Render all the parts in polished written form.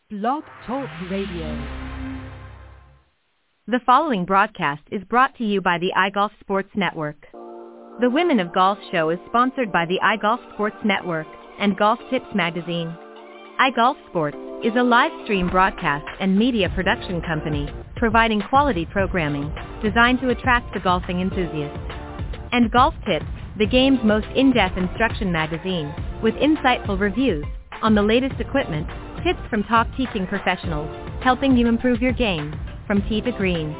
Blog Talk Radio. The following broadcast is brought to you by the iGolf Sports Network. The Women of Golf show is sponsored by the iGolf Sports Network and Golf Tips magazine. iGolf Sports is a live stream broadcast and media production company providing quality programming designed to attract the golfing enthusiast. And Golf Tips, the game's most in-depth instruction magazine, with insightful reviews on the latest equipment, tips from top teaching professionals, helping you improve your game from tee to green.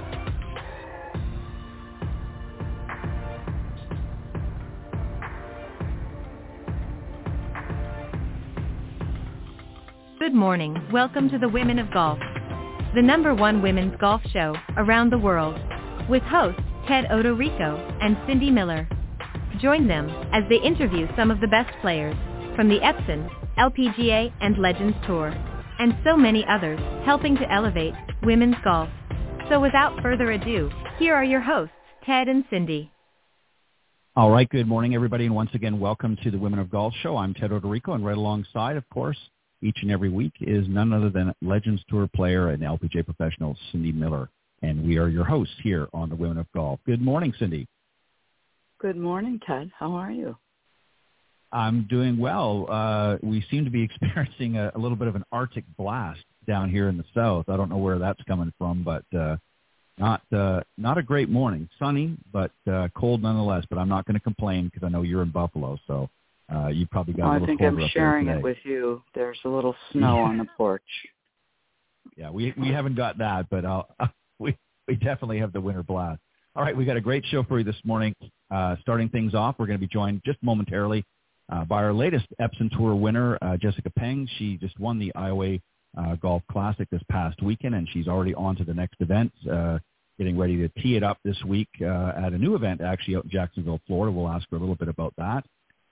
Good morning, welcome to the Women of Golf, the #1 women's golf show around the world, with hosts Ted Odorico and Cindy Miller. Join them as they interview some of the best players from the Epson, LPGA, and Legends Tour, and so many others, helping to elevate women's golf. So without further ado, here are your hosts, Ted and Cindy. All right, good morning, everybody, and once again, welcome to the Women of Golf show. I'm Ted Odorico, and right alongside, of course, each and every week is none other than Legends Tour player and LPGA professional Cindy Miller, and we are your hosts here on the Women of Golf. Good morning, Cindy. Good morning, Ted. How are you? I'm doing well. We seem to be experiencing a little bit of an Arctic blast down here in the south. I don't know where that's coming from, but not a great morning. Sunny, but cold nonetheless. But I'm not going to complain because I know you're in Buffalo, so you probably got a little colder up there today. I think I'm sharing it with you. There's a little snow on the porch. Yeah, we haven't got that, but we definitely have the winter blast. All right, we got a great show for you this morning. Starting things off, we're going to be joined just momentarily by our latest Epson Tour winner, Jessica Peng. She just won the Iowa Golf Classic this past weekend, and she's already on to the next event, getting ready to tee it up this week at a new event actually out in Jacksonville, Florida. We'll ask her a little bit about that.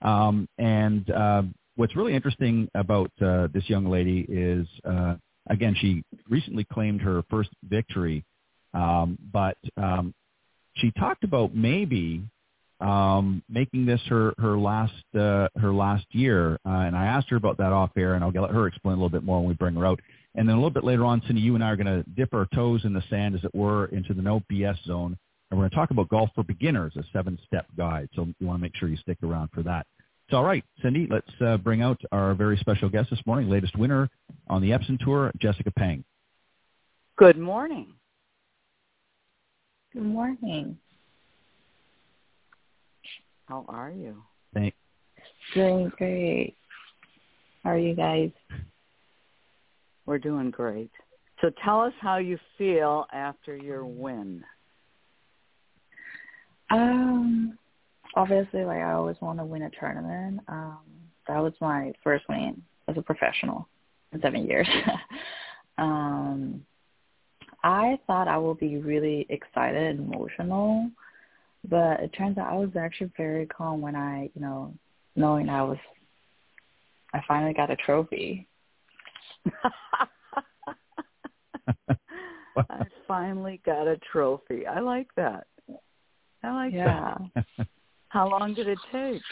What's really interesting about this young lady is, again, she recently claimed her first victory, but she talked about maybe making this her last year, and I asked her about that off air, and I'll let her explain a little bit more when we bring her out. And then a little bit later on, Cindy, you and I are going to dip our toes in the sand, as it were, into the no BS zone, and we're going to talk about golf for beginners, a 7-step guide. So you want to make sure you stick around for that. So all right, Cindy, let's bring out our very special guest this morning, latest winner on the Epson Tour, Jessica Peng. Good morning. Good morning. How are you? Thanks. Doing great. How are you guys? We're doing great. So tell us how you feel after your win. Obviously, I always want to win a tournament. That was my first win as a professional in 7 years. I thought I would be really excited and emotional, but it turns out I was actually very calm when I, knowing I finally got a trophy. I finally got a trophy. I like that. Yeah. That. How long did it take?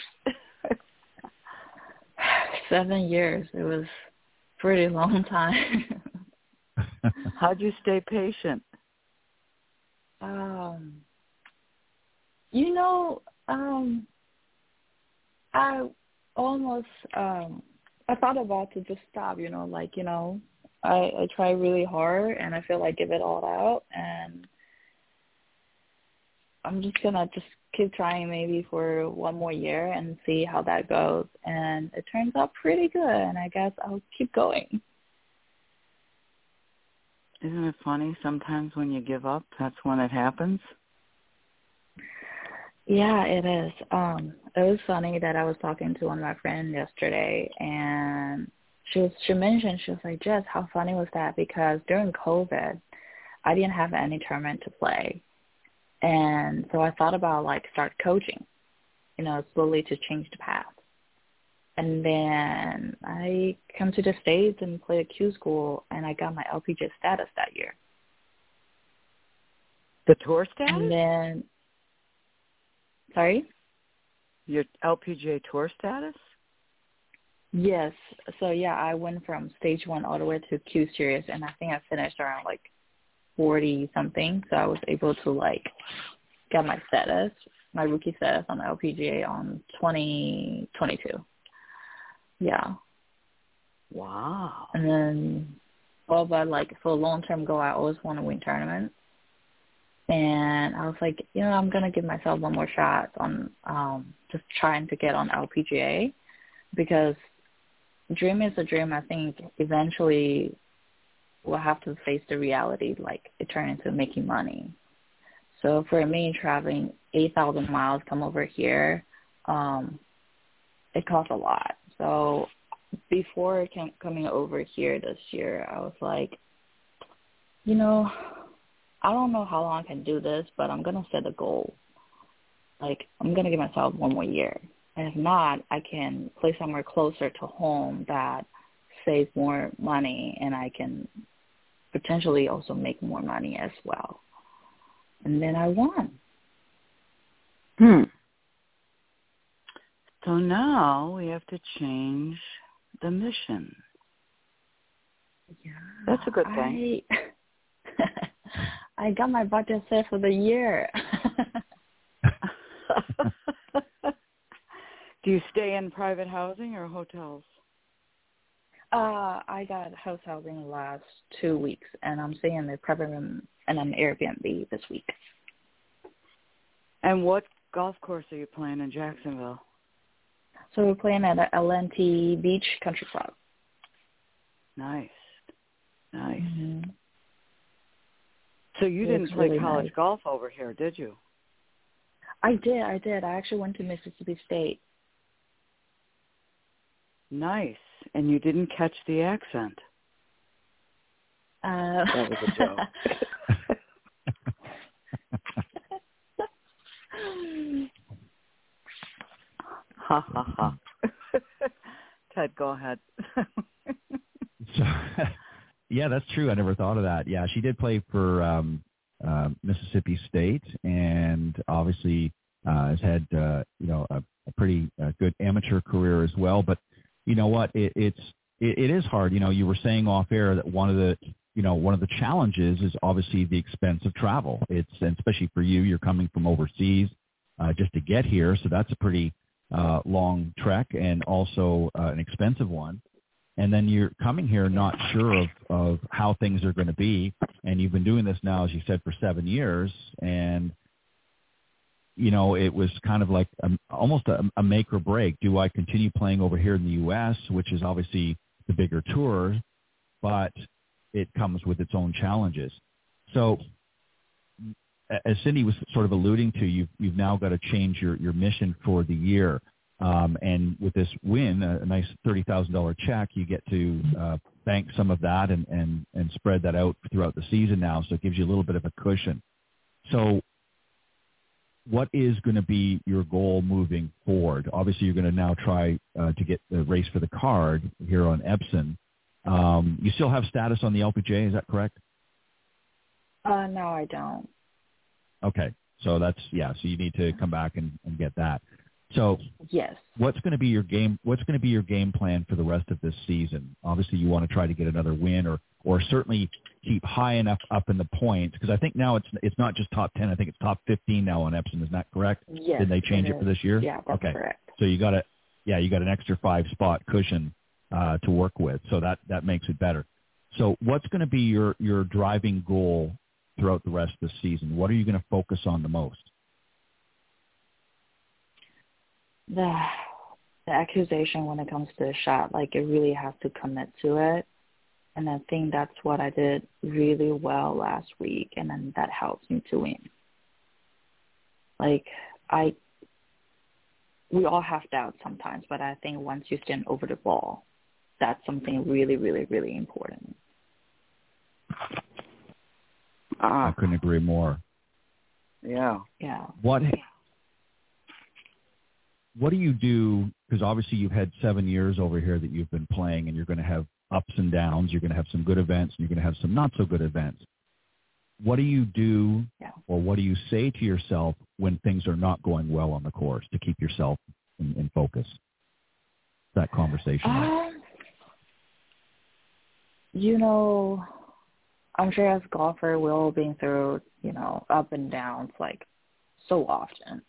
7 years. It was a pretty long time. How'd you stay patient? I almost, I thought about to just stop, I try really hard and I feel like give it all out, and I'm just going to just keep trying maybe for one more year and see how that goes. And it turns out pretty good, and I guess I'll keep going. Isn't it funny sometimes when you give up, that's when it happens? Yeah, it is. It was funny that I was talking to one of my friends yesterday, and she mentioned, she was like, Jess, how funny was that? Because during COVID, I didn't have any tournament to play. And so I thought about, start coaching, slowly to change the path. And then I come to the States and played at Q School, and I got my LPGA status that year. The tour status? And then, sorry? Your LPGA tour status? Yes. So yeah, I went from stage 1 all the way to Q Series, and I think I finished around like 40 something. So I was able to like get my status, my rookie status on the LPGA on 2022. Yeah. Wow. And then, well, but like for a long-term goal, I always want to win tournaments. And I was like, I'm going to give myself one more shot on just trying to get on LPGA, because dream is a dream. I think eventually we'll have to face the reality, like it turned into making money. So for me, traveling 8,000 miles, come over here, it costs a lot. So before coming over here this year, I was like, I don't know how long I can do this, but I'm going to set a goal. Like, I'm going to give myself one more year. And if not, I can play somewhere closer to home that saves more money, and I can potentially also make more money as well. And then I won. So now we have to change the mission. Yeah. That's a good thing. I got my budget set for the year. Do you stay in private housing or hotels? I got house housing last 2 weeks, and I'm staying in the private room and an Airbnb this week. And what golf course are you playing in Jacksonville? So we're playing at Atlantic Beach Country Club. Nice. Mm-hmm. So you didn't play really college nice. golf over here, did you? I did. I actually went to Mississippi State. Nice. And you didn't catch the accent. That was a joke. Ha, ha, ha. Ted, go ahead. So, yeah, that's true. I never thought of that. Yeah, she did play for Mississippi State, and obviously has had a pretty good amateur career as well. But you know what? It is hard. You were saying off air that one of the challenges is obviously the expense of travel. And especially for you, you're coming from overseas just to get here, so that's a pretty long trek and also an expensive one. And then you're coming here not sure of how things are going to be. And you've been doing this now, as you said, for 7 years. And, it was kind of like almost a make or break. Do I continue playing over here in the U.S., which is obviously the bigger tour, but it comes with its own challenges. So as Cindy was sort of alluding to, you've now got to change your mission for the year. And with this win, a nice $30,000 check, you get to bank some of that and spread that out throughout the season now. So it gives you a little bit of a cushion. So what is going to be your goal moving forward? Obviously, you're going to now try to get the race for the card here on Epson. You still have status on the LPGA, is that correct? No, I don't. Okay. So so you need to come back and get that. So yes, what's going to be your game? What's going to be your game plan for the rest of this season? Obviously, you want to try to get another win, or certainly keep high enough up in the points, because I think now it's not just top 10. I think it's top 15 now on Epson. Is that correct? Yes. Did they change it for this year? Yeah, that's correct. So you got an extra 5-spot cushion to work with. So that makes it better. So what's going to be your driving goal throughout the rest of the season? What are you going to focus on the most? The accusation when it comes to the shot, like it really has to commit to it. And I think that's what I did really well last week, and then that helps me to win. Like we all have doubts sometimes, but I think once you stand over the ball, that's something really, really, really important. I couldn't agree more. Yeah. Yeah. What do you do? Because obviously you've had 7 years over here that you've been playing, and you're going to have ups and downs. You're going to have some good events, and you're going to have some not so good events. What do you do, or what do you say to yourself when things are not going well on the course to keep yourself in focus? that conversation like? You know, I'm sure as a golfer, we've all been through, you know, up and downs like so often.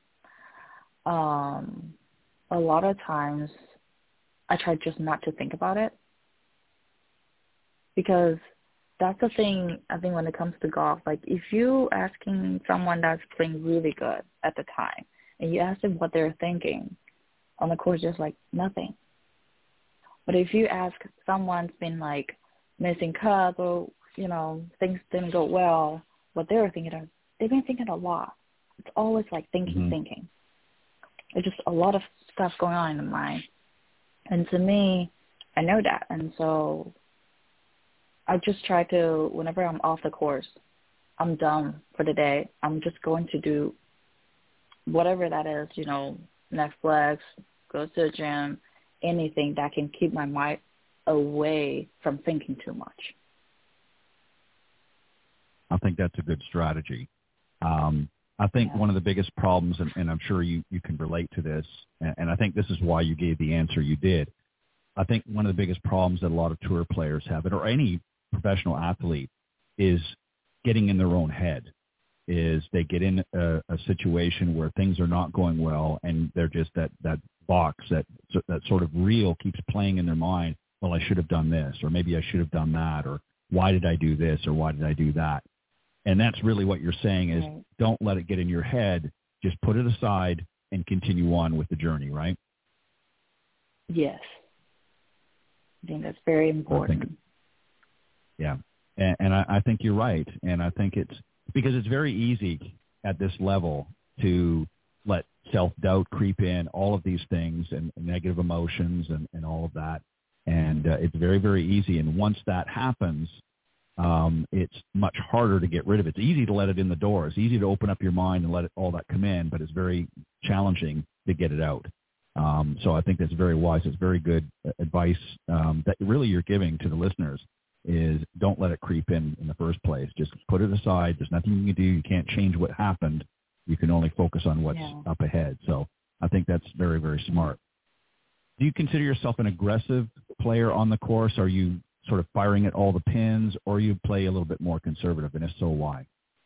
A lot of times I try just not to think about it, because that's the thing, I think, when it comes to golf. Like, if you asking someone that's playing really good at the time and you ask them what they're thinking on the course, just like nothing. But if you ask someone's been like missing cuts or, you know, things didn't go well, what they were thinking of, they've been thinking a lot. It's always like thinking. There's just a lot of stuff going on in the mind. And to me, I know that. And so I just try to, whenever I'm off the course, I'm done for the day. I'm just going to do whatever that is, you know, Netflix, go to the gym, anything that can keep my mind away from thinking too much. I think that's a good strategy. I think one of the biggest problems, and I'm sure you can relate to this, and I think this is why you gave the answer you did. I think one of the biggest problems that a lot of tour players have, or any professional athlete, is getting in their own head. Is they get in a situation where things are not going well, and they're just that box, that sort of reel keeps playing in their mind. Well, I should have done this, or maybe I should have done that, or why did I do this, or why did I do that? And that's really what you're saying is don't let it get in your head. Just put it aside and continue on with the journey, right? Yes. I think that's very important. And I think you're right. And I think it's because it's very easy at this level to let self-doubt creep in, all of these things, and negative emotions and all of that. And it's very, very easy. And once that happens, it's much harder to get rid of it. It's easy to let it in the door. It's easy to open up your mind and let all that come in, but it's very challenging to get it out. So I think that's very wise. It's very good advice that really you're giving to the listeners is don't let it creep in the first place. Just put it aside. There's nothing you can do. You can't change what happened. You can only focus on what's up ahead. So I think that's very, very smart. Do you consider yourself an aggressive player on the course? Are you sort of firing at all the pins, or you play a little bit more conservative, and if so, why?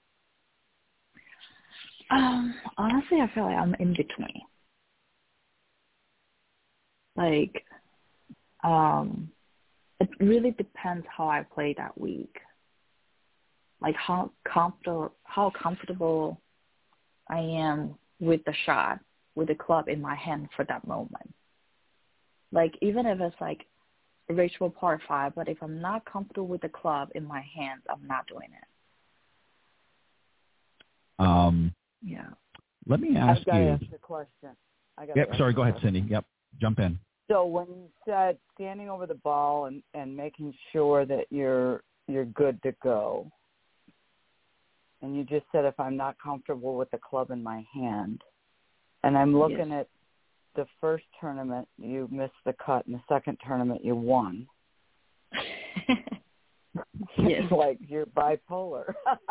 Honestly, I feel like I'm in between. Like, it really depends how I play that week. Like how comfortable I am with the shot, with the club in my hand for that moment. Like, even if it's like a reachable par 5, but if I'm not comfortable with the club in my hands, I'm not doing it. Let me ask you. I've got to ask a question. Sorry, go ahead, Cindy. Yep, jump in. So when you said standing over the ball and making sure that you're good to go, and you just said if I'm not comfortable with the club in my hand, and I'm looking at the first tournament, you missed the cut, and the second tournament, you won. It's like you're bipolar.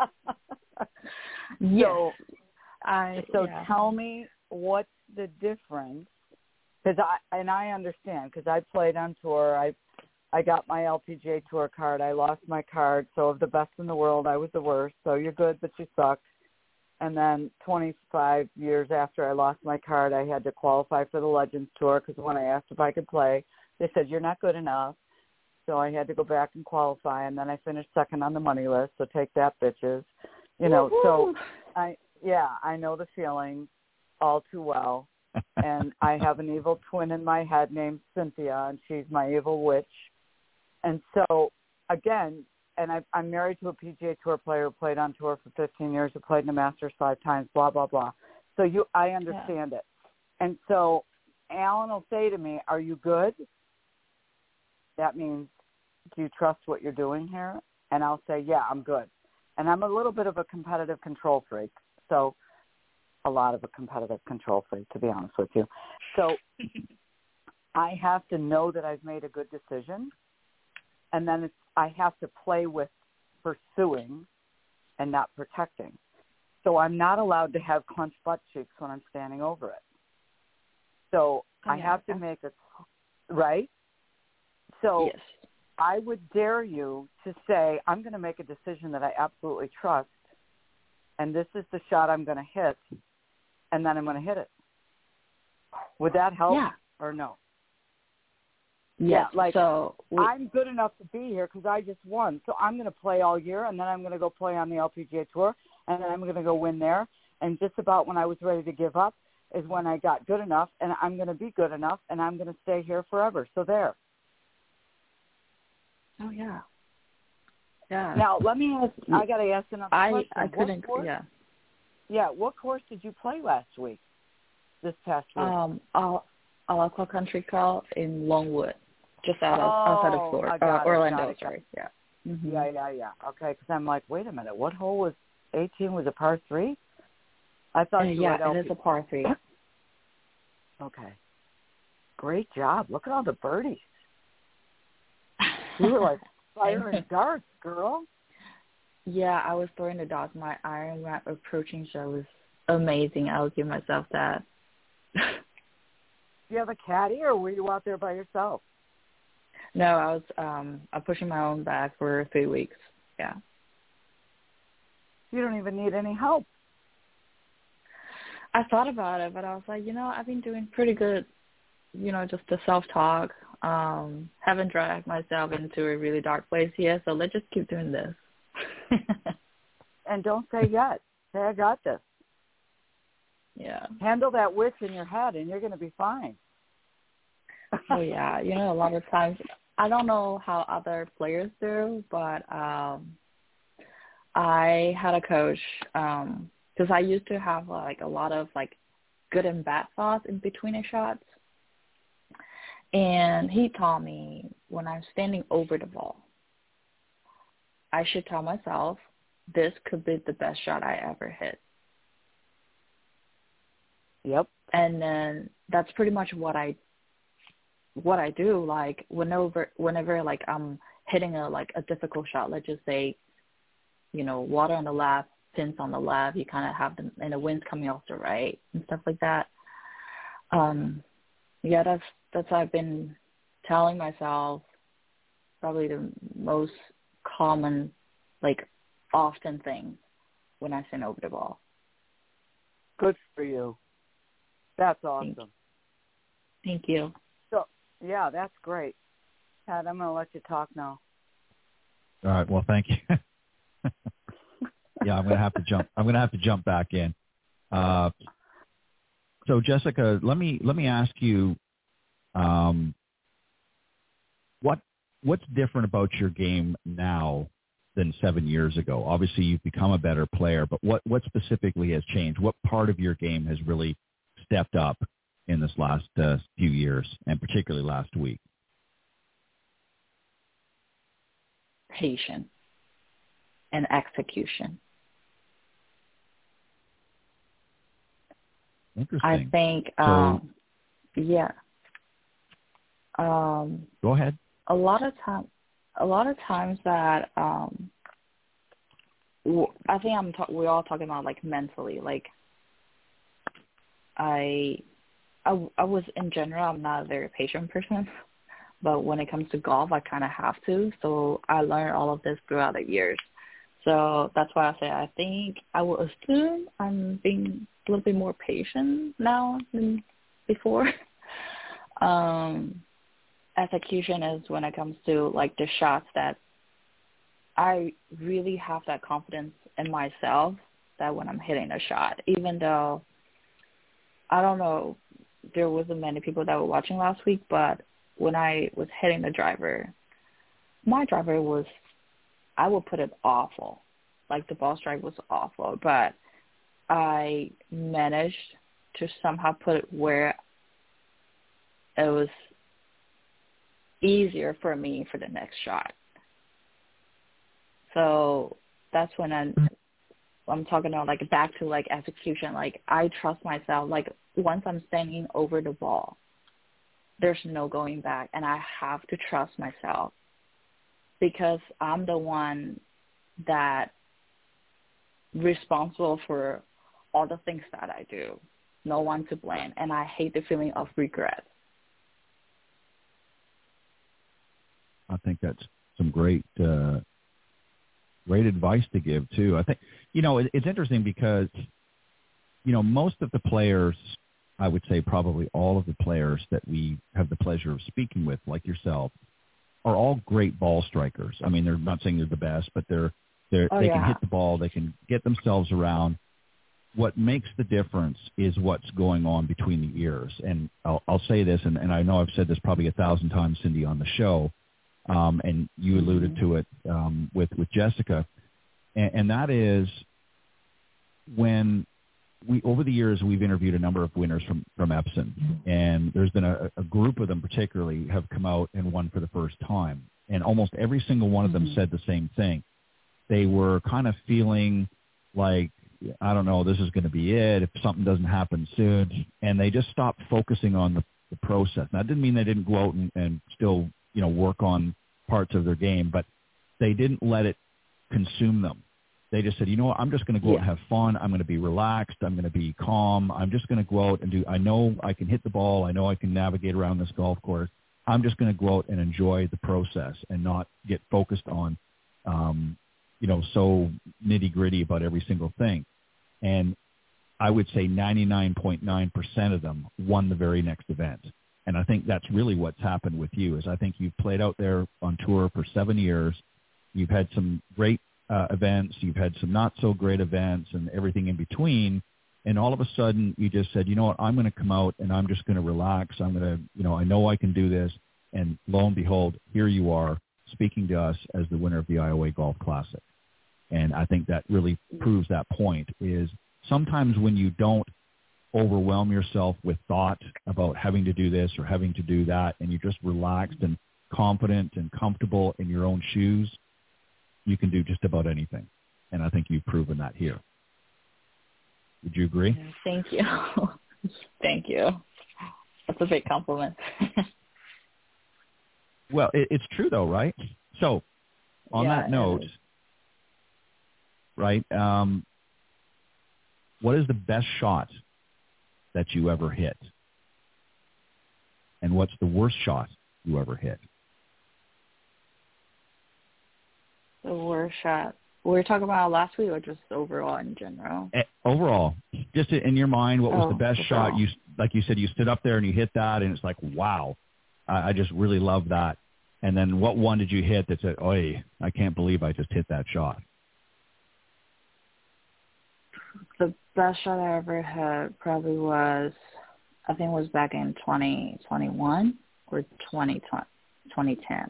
So tell me what's the difference, because I understand, because I played on tour. I got my LPGA Tour card. I lost my card. So of the best in the world, I was the worst. So you're good, but you suck. And then 25 years after I lost my card, I had to qualify for the Legends Tour, because when I asked if I could play, they said, you're not good enough. So I had to go back and qualify, and then I finished second on the money list. So take that, bitches. You know, Woo-hoo! So I know the feeling all too well. And I have an evil twin in my head named Cynthia, and she's my evil witch. And so, again, and I'm married to a PGA Tour player who played on tour for 15 years, who played in the Masters 5 times, blah, blah, blah. So I understand it. And so Alan will say to me, are you good? That means, do you trust what you're doing here? And I'll say, yeah, I'm good. And I'm a little bit of a competitive control freak. So a lot of a competitive control freak, to be honest with you. So I have to know that I've made a good decision. And then I have to play with pursuing and not protecting. So I'm not allowed to have clenched butt cheeks when I'm standing over it. So I have to make right? So Yes. I would dare you to say, I'm going to make a decision that I absolutely trust, and this is the shot I'm going to hit, and then I'm going to hit it. Would that help Yeah. or no? Yes. Yeah, like so I'm good enough to be here because I just won. So I'm going to play all year, and then I'm going to go play on the LPGA Tour, and then I'm going to go win there. And just about when I was ready to give up is when I got good enough, and I'm going to be good enough, and I'm going to stay here forever. So there. Oh, yeah. Yeah. Now, let me ask, I got to ask another question. I couldn't, yeah. Yeah, what course did you play last week, this past week? Alaqua Country Club in Longwood, just outside of Florida, Orlando, sorry. Yeah. Mm-hmm. Yeah. Okay, because I'm like, wait a minute, what hole was 18? Was a par 3? I thought you yeah, it is a par 3. Okay. Great job. Look at all the birdies. You were like firing darts, girl. Yeah, I was throwing the darts. My iron approaching shot was amazing. I'll give myself that. Do you have a caddy, or were you out there by yourself? No, I was I'm pushing my own bag for 3 weeks. Yeah. You don't even need any help. I thought about it, but I was like, I've been doing pretty good, just the self-talk. Haven't dragged myself into a really dark place yet, so let's just keep doing this. And don't say yet. Say, I got this. Yeah. Handle that witch in your head, and you're going to be fine. Oh, yeah. A lot of times, I don't know how other players do, but I had a coach, because I used to have, a lot of, good and bad thoughts in between the shots. And he taught me when I'm standing over the ball, I should tell myself, this could be the best shot I ever hit. Yep. And then that's pretty much what I do. Like whenever I'm hitting a difficult shot, let's just say, water on the left, pins on the left, you kind of have them, and the wind's coming off the right and stuff like that. Yeah, that's I've been telling myself probably the most common, often thing when I stand over the ball. Good for you. That's awesome. Thank you. So, yeah, that's great. Pat, I'm going to let you talk now. All right. Well, thank you. Yeah, I'm going to have to jump. I'm going to have to jump back in. So, Jessica, let me ask you, what's different about your game now than 7 years ago? Obviously, you've become a better player, but what specifically has changed? What part of your game has really stepped up in this last few years, and particularly last week? Patience and execution. Interesting. I think, yeah. Go ahead. A lot of times that I think we're all talking about mentally. I was in general, I'm not a very patient person, but when it comes to golf, I kind of have to. So I learned all of this throughout the years. So that's why I say I think I will assume I'm being a little bit more patient now than before. Execution is when it comes to the shots that I really have that confidence in myself that when I'm hitting a shot, even though I don't know, there wasn't many people that were watching last week, but when I was hitting the driver, my driver was, I would put it awful. The ball strike was awful, but I managed to somehow put it where it was easier for me for the next shot. So that's when I'm talking about back to execution. I trust myself. Once I'm standing over the ball, there's no going back, and I have to trust myself because I'm the one that responsible for all the things that I do. No one to blame, and I hate the feeling of regret. I think that's some great advice to give too. I think, it's interesting because, most of the players, I would say probably all of the players that we have the pleasure of speaking with, like yourself, are all great ball strikers. I mean, they're not saying they're the best, but they can hit the ball. They can get themselves around. What makes the difference is what's going on between the ears. And I'll say this, and I know I've said this probably 1,000 times, Cindy, on the show, and you alluded to it with Jessica, and that is when over the years, we've interviewed a number of winners from Epson, and there's been a group of them particularly have come out and won for the first time. And almost every single one of them said the same thing. They were kind of feeling like, I don't know, this is going to be it if something doesn't happen soon. And they just stopped focusing on the process. Now, that didn't mean they didn't go out and still, work on parts of their game, but they didn't let it consume them. They just said, what, I'm just going to go out and have fun. I'm going to be relaxed. I'm going to be calm. I'm just going to go out and I know I can hit the ball. I know I can navigate around this golf course. I'm just going to go out and enjoy the process and not get focused on, so nitty-gritty about every single thing. And I would say 99.9% of them won the very next event. And I think that's really what's happened with you is I think you've played out there on tour for 7 years. You've had some great events, you've had some not so great events and everything in between, and all of a sudden you just said, what, I'm going to come out and I'm just going to relax. I'm going to, I know I can do this. And lo and behold, here you are speaking to us as the winner of the IOA Golf Classic. And I think that really proves that point is sometimes when you don't overwhelm yourself with thought about having to do this or having to do that, and you're just relaxed and confident and comfortable in your own shoes, you can do just about anything. And I think you've proven that here. Would you agree? Thank you. Thank you. That's a big compliment. Well, it's true though, right? So on that note, right, what is the best shot that you ever hit? And what's the worst shot you ever hit? The worst shot. Were we talking about last week or just overall in general? Overall. Just in your mind, what was the best overall shot? Like you said, you stood up there and you hit that, and it's like, wow, I just really love that. And then what one did you hit that said, oy, I can't believe I just hit that shot? The best shot I ever had probably was, I think it was back in 2021 or 2010.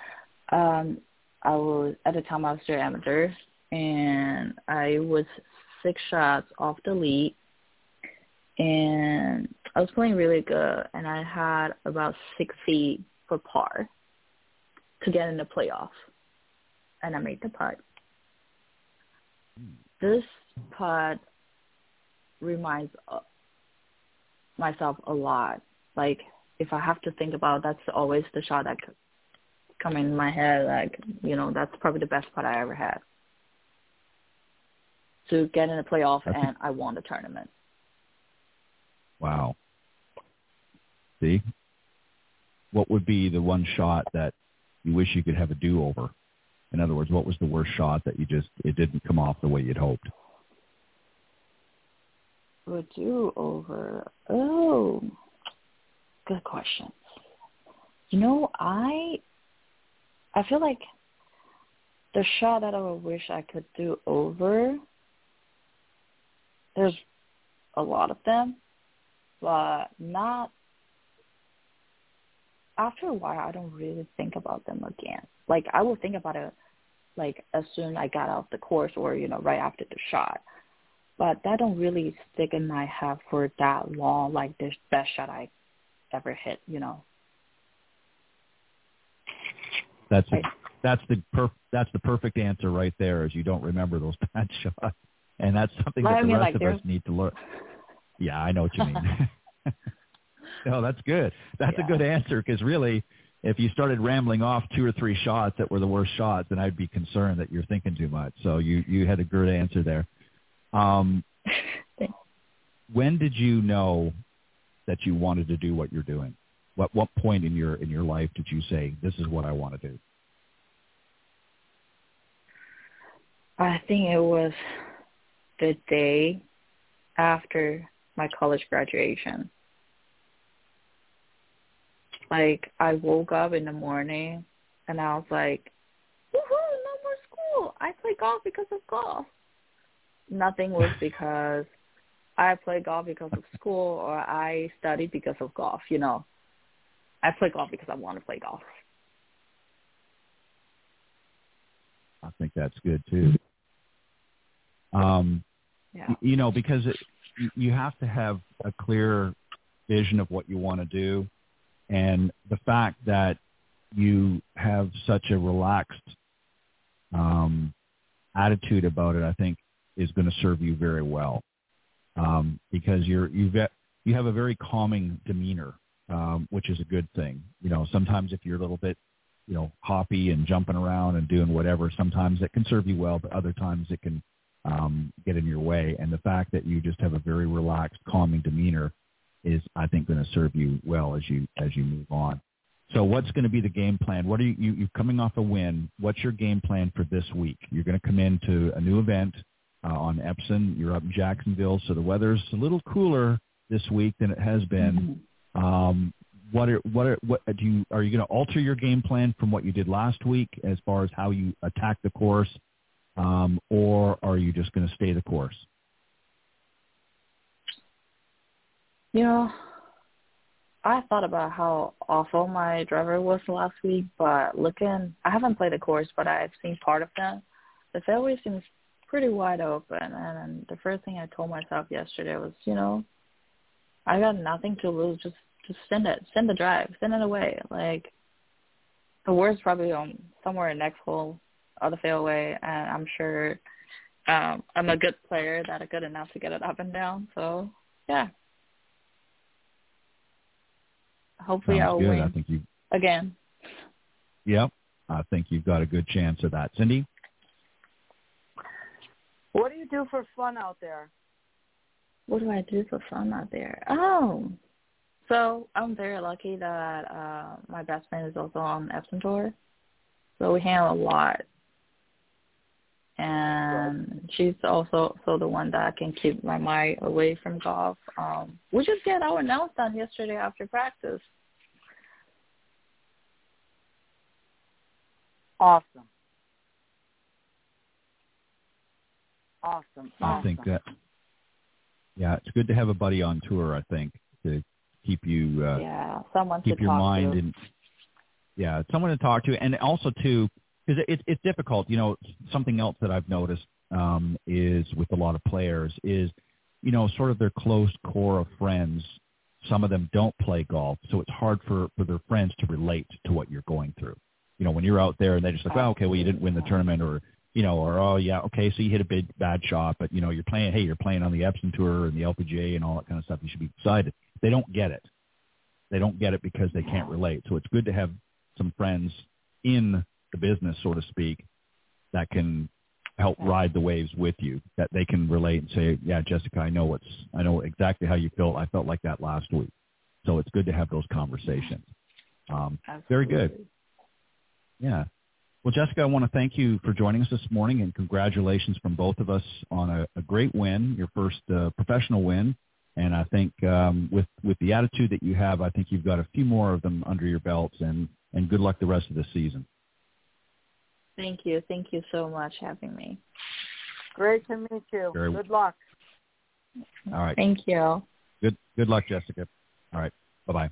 I was, at the time I was still amateur, and I was 6 shots off the lead, and I was playing really good, and I had about 6 feet for par to get in the playoff, and I made the putt. This putt reminds myself a lot. Like, if I have to think about it, that's always the shot that could come in my head, like, that's probably the best putt I ever had. To get in the playoff, and I won the tournament. Wow. See? What would be the one shot that you wish you could have a do-over? In other words, what was the worst shot that it didn't come off the way you'd hoped? A do-over. Oh, good question. I feel like the shot that I would wish I could do over, there's a lot of them, but not, after a while, I don't really think about them again. Like, I will think about it, like, as soon as I got off the course or, right after the shot. But that don't really stick in my head for that long, like the best shot I ever hit, That's the perfect answer right there, is you don't remember those bad shots, and that's something that the rest of us need to learn. Yeah, I know what you mean. No, that's good. That's a good answer, because really, if you started rambling off 2 or 3 shots that were the worst shots, then I'd be concerned that you're thinking too much. So you had a good answer there. When did you know that you wanted to do what you're doing? What point in your life did you say, this is what I want to do? I think it was the day after my college graduation. Like, I woke up in the morning and I was like, woohoo, no more school. I play golf because of golf. Nothing was because I play golf because of school or I studied because of golf, you know. I play golf because I want to play golf. I think that's good too. Yeah. You know, because you have to have a clear vision of what you want to do. And the fact that you have such a relaxed attitude about it, I think, is going to serve you very well. Because you have a very calming demeanor, which is a good thing. You know, sometimes if you're a little bit, you know, hoppy and jumping around and doing whatever, sometimes it can serve you well, but other times it can get in your way. And the fact that you just have a very relaxed, calming demeanor is, I think, going to serve you well as you move on. So what's going to be the game plan? What are you're coming off a win. What's your game plan for this week? You're going to come into a new event on Epson. You're up in Jacksonville, so the weather's a little cooler this week than it has been. Mm-hmm. Are you going to alter your game plan from what you did last week as far as how you attack the course, or are you just going to stay the course? You know, I thought about how awful my driver was last week, but I haven't played the course, but I've seen part of them. The fairway seems pretty wide open, and the first thing I told myself yesterday was, you know, I got nothing to lose. Just send the drive, send it away. Like, the worst probably on somewhere in the next hole of the fairway, and I'm sure I'm a good player that are good enough to get it up and down. So yeah, hopefully I'll win. I think again. Yep, I think you've got a good chance of that, Cindy. What do you do for fun out there? What do I do for fun out there? Oh, so I'm very lucky that my best friend is also on the Epson Tour. So we hang out a lot. And she's also the one that can keep my mind away from golf. We just get our nails done yesterday after practice. Awesome. I think that, yeah, it's good to have a buddy on tour, I think, to keep you, someone keep to your talk mind to. and, someone to talk to. And also, too, because it's difficult, you know, something else that I've noticed is with a lot of players is, you know, sort of their close core of friends, some of them don't play golf, so it's hard for their friends to relate to what you're going through. You know, when you're out there and they're just like, well, okay, well, you didn't win the tournament, or, you know, or, oh, yeah, okay, so you hit a bad shot, but, you know, you're playing on the Epson Tour and the LPGA and all that kind of stuff. You should be excited. They don't get it. They don't get it because they can't relate. So it's good to have some friends in the business, so to speak, that can help ride the waves with you, that they can relate and say, yeah, Jessica, I know exactly how you felt. I felt like that last week. So it's good to have those conversations. Very good. Yeah. Well, Jessica, I want to thank you for joining us this morning, and congratulations from both of us on a great win, your first professional win. And I think with the attitude that you have, I think you've got a few more of them under your belts, and good luck the rest of the season. Thank you. Thank you so much for having me. Great to meet you. Good luck. All right. Thank you. Good luck, Jessica. All right. Bye-bye.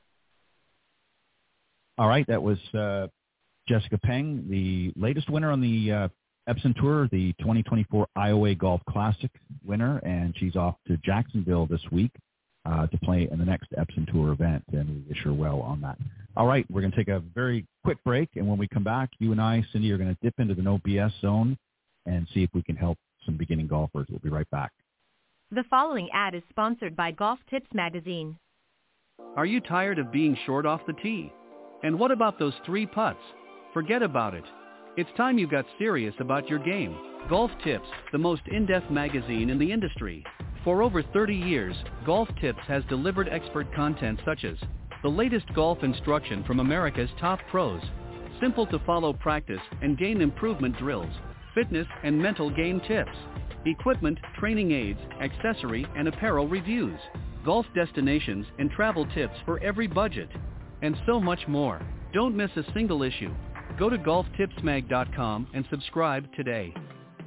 All right. That was Jessica Peng, the latest winner on the Epson Tour, the 2024 Iowa Golf Classic winner, and she's off to Jacksonville this week to play in the next Epson Tour event, and we wish her well on that. All right, we're going to take a very quick break, and when we come back, you and I, Cindy, are going to dip into the no BS zone and see if we can help some beginning golfers. We'll be right back. The following ad is sponsored by Golf Tips Magazine. Are you tired of being short off the tee? And what about those 3 putts? Forget about it. It's time you got serious about your game. Golf Tips, the most in-depth magazine in the industry. For over 30 years, Golf Tips has delivered expert content such as the latest golf instruction from America's top pros. Simple to follow practice and game improvement drills, fitness and mental game tips, equipment, training aids, accessory and apparel reviews, golf destinations and travel tips for every budget, and so much more. Don't miss a single issue. Go to golftipsmag.com and subscribe today.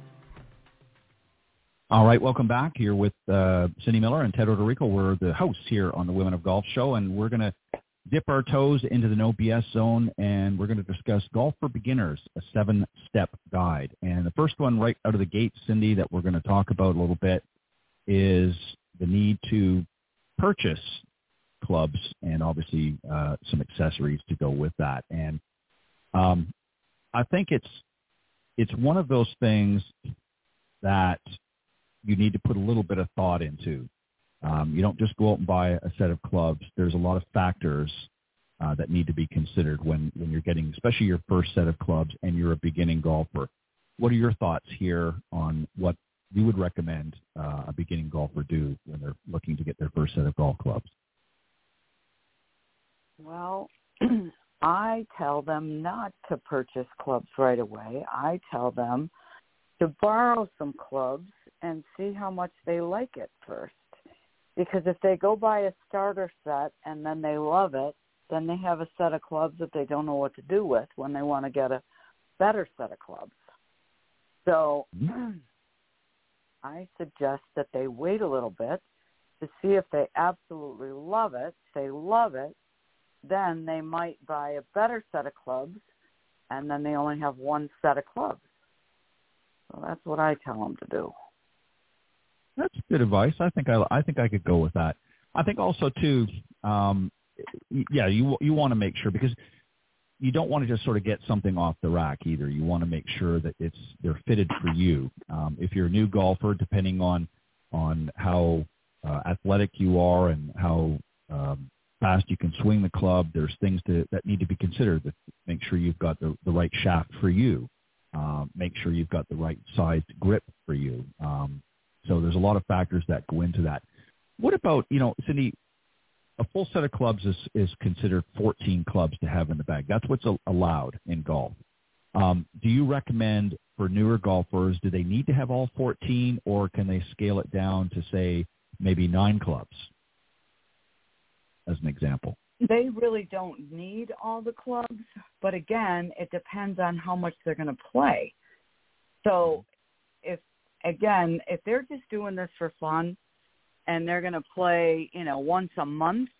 All right, welcome back here with Cindy Miller and Ted Oderico. We're the hosts here on the Women of Golf show, and we're going to dip our toes into the no BS zone, and we're going to discuss Golf for Beginners, a 7-step guide. And the first one right out of the gate, Cindy, that we're going to talk about a little bit is the need to purchase clubs and obviously some accessories to go with that. And I think it's one of those things that you need to put a little bit of thought into. You don't just go out and buy a set of clubs. There's a lot of factors that need to be considered when you're getting, especially your first set of clubs and you're a beginning golfer. What are your thoughts here on what you would recommend a beginning golfer do when they're looking to get their first set of golf clubs? Well, I tell them not to purchase clubs right away. I tell them to borrow some clubs and see how much they like it first. Because if they go buy a starter set and then they love it, then they have a set of clubs that they don't know what to do with when they want to get a better set of clubs. So I suggest that they wait a little bit to see if they absolutely love it. If they love it, then they might buy a better set of clubs, and then they only have one set of clubs. So that's what I tell them to do. That's good advice. I think I could go with that. I think also too, you want to make sure, because you don't want to just sort of get something off the rack either. You want to make sure that they're fitted for you. If you're a new golfer, depending on how athletic you are and how fast you can swing the club, there's things that need to be considered. To make sure you've got the right shaft for you. Make sure you've got the right sized grip for you. So there's a lot of factors that go into that. What about, Cindy, a full set of clubs is considered 14 clubs to have in the bag. That's what's allowed in golf. Do you recommend for newer golfers, do they need to have all 14, or can they scale it down to, say, maybe 9 clubs, as an example? They really don't need all the clubs, but again, it depends on how much they're going to play. So if they're just doing this for fun and they're going to play, once a month,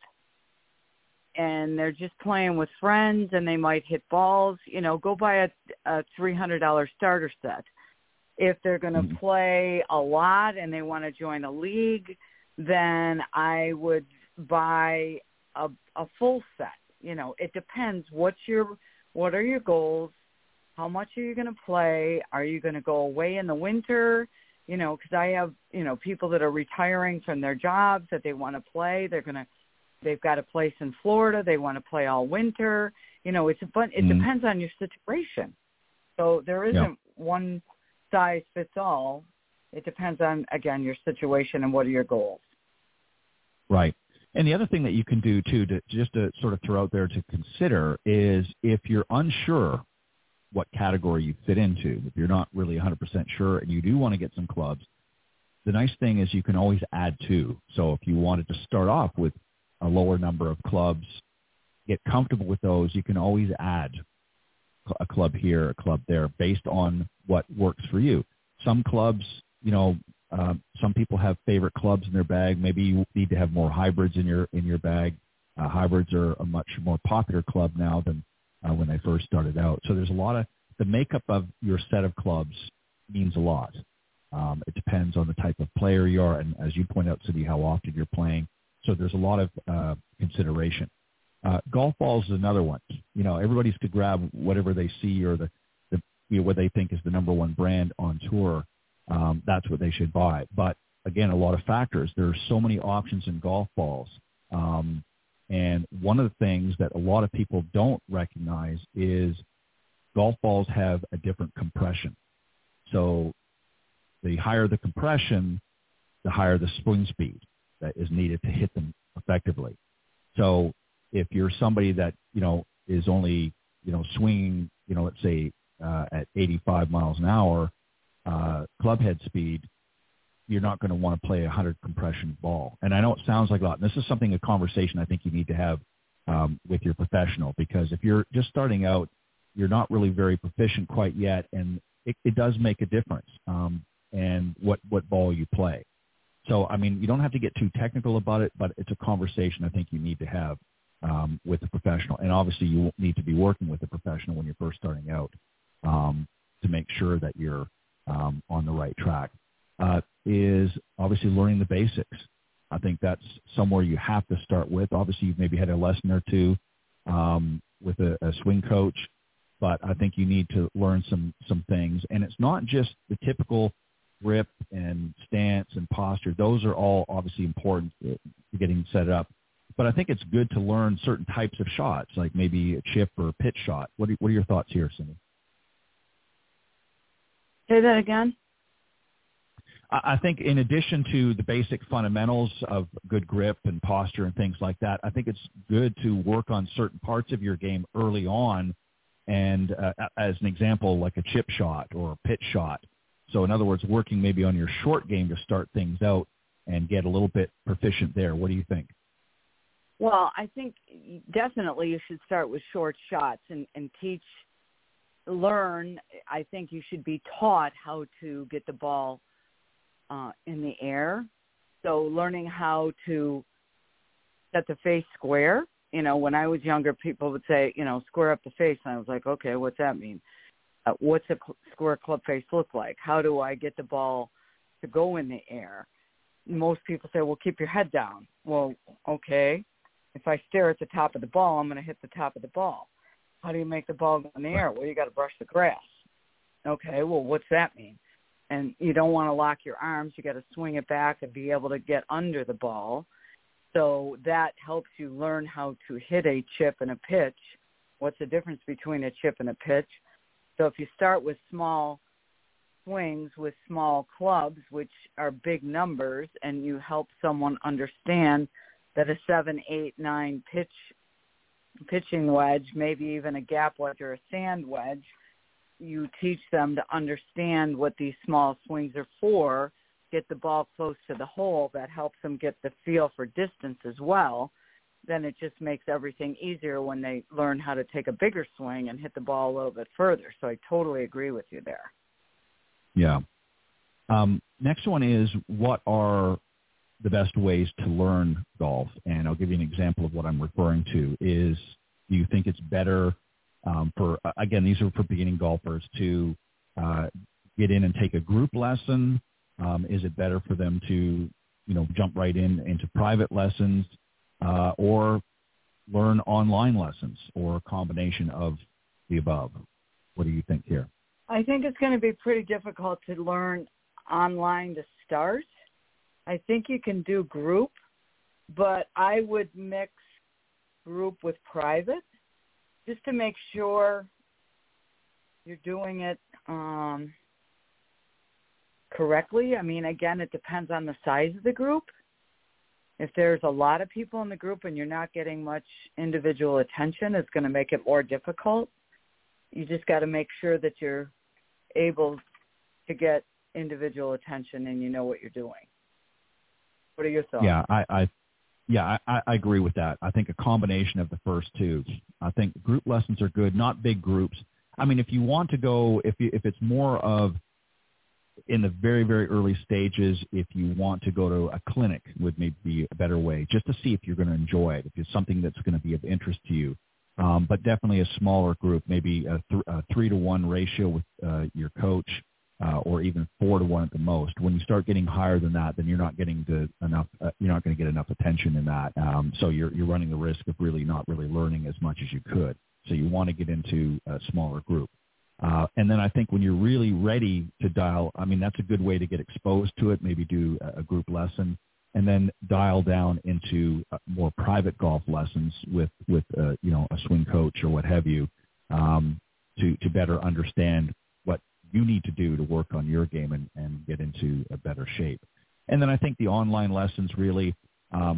and they're just playing with friends and they might hit balls, go buy a $300 starter set. If they're going to play a lot and they want to join a league, then I would buy a full set. It depends. What are your goals? How much are you going to play? Are you going to go away in the winter? Because I have, people that are retiring from their jobs that they want to play. They've got a place in Florida. They want to play all winter. It depends on your situation. So there isn't one size fits all. It depends on, again, your situation and what are your goals. Right. And the other thing that you can do, too, to sort of throw out there to consider is if you're unsure what category you fit into, if you're not really 100% sure and you do want to get some clubs, the nice thing is you can always add to. So if you wanted to start off with a lower number of clubs, get comfortable with those, you can always add a club here, a club there, based on what works for you. Some clubs, some people have favorite clubs in their bag. Maybe you need to have more hybrids in your bag. Hybrids are a much more popular club now than when they first started out. So there's a lot of, the makeup of your set of clubs means a lot. It depends on the type of player you are, and as you point out, Cindy, how often you're playing. So there's a lot of consideration. Golf balls is another one. Everybody's to grab whatever they see or what they think is the number one brand on tour. That's what they should buy. But again, a lot of factors. There are so many options in golf balls. And one of the things that a lot of people don't recognize is golf balls have a different compression. So the higher the compression, the higher the swing speed that is needed to hit them effectively. So if you're somebody that, is only, swinging, let's say at 85 miles an hour, club head speed, you're not going to want to play a 100 compression ball. And I know it sounds like a lot. And this is a conversation I think you need to have with your professional, because if you're just starting out, you're not really very proficient quite yet, and it does make a difference, and what ball you play. So, I mean, you don't have to get too technical about it, but it's a conversation I think you need to have with the professional. And obviously you need to be working with the professional when you're first starting out to make sure that you're on the right track. Is obviously learning the basics. I think that's somewhere you have to start with. Obviously, you've maybe had a lesson or two with a swing coach, but I think you need to learn some things. And it's not just the typical grip and stance and posture. Those are all obviously important to getting set up. But I think it's good to learn certain types of shots, like maybe a chip or a pitch shot. What are your thoughts here, Cindy? Say that again. I think in addition to the basic fundamentals of good grip and posture and things like that, I think it's good to work on certain parts of your game early on. And as an example, like a chip shot or a pitch shot. So in other words, working maybe on your short game to start things out and get a little bit proficient there. What do you think? Well, I think definitely you should start with short shots and learn. I think you should be taught how to get the ball in the air. So learning how to set the face square. When I was younger, people would say, square up the face. And I was like, okay, what's that mean? What's a square club face look like? How do I get the ball to go in the air? Most people say, well, keep your head down. Well, okay. If I stare at the top of the ball, I'm going to hit the top of the ball. How do you make the ball go in the air? Well, you got to brush the grass. Okay, well, what's that mean? And you don't want to lock your arms. You got to swing it back and be able to get under the ball. So that helps you learn how to hit a chip and a pitch. What's the difference between a chip and a pitch? So if you start with small swings with small clubs, which are big numbers, and you help someone understand that a 7, 8, 9 pitching wedge, maybe even a gap wedge or a sand wedge, you teach them to understand what these small swings are for, get the ball close to the hole. That helps them get the feel for distance as well. Then it just makes everything easier when they learn how to take a bigger swing and hit the ball a little bit further. So I totally agree with you there. Yeah. Next one is, what are the best ways to learn golf? And I'll give you an example of what I'm referring to. Do you think it's better again, these are for beginning golfers, to get in and take a group lesson? Is it better for them to, jump right into private lessons, or learn online lessons, or a combination of the above? What do you think here? I think it's going to be pretty difficult to learn online to start. I think you can do group, but I would mix group with private just to make sure you're doing it correctly. I mean, again, it depends on the size of the group. If there's a lot of people in the group and you're not getting much individual attention, it's going to make it more difficult. You just got to make sure that you're able to get individual attention and you know what you're doing. What are your thoughts? Yeah, I agree with that. I think a combination of the first two. I think group lessons are good, not big groups. I mean, if you want to go, if it's more of in the very, very early stages, if you want to go to a clinic would maybe be a better way, just to see if you're going to enjoy it, if it's something that's going to be of interest to you. But definitely a smaller group, maybe a 3-to-1 ratio with your coach, or even 4-to-1 at the most. When you start getting higher than that, then you're not getting enough. You're not going to get enough attention in that. So you're running the risk of really not really learning as much as you could. So you want to get into a smaller group. And then I think when you're really ready to dial, I mean, that's a good way to get exposed to it. Maybe do a group lesson, and then dial down into more private golf lessons with a swing coach or what have you, to better understand what you need to do to work on your game and get into a better shape. And then I think the online lessons really,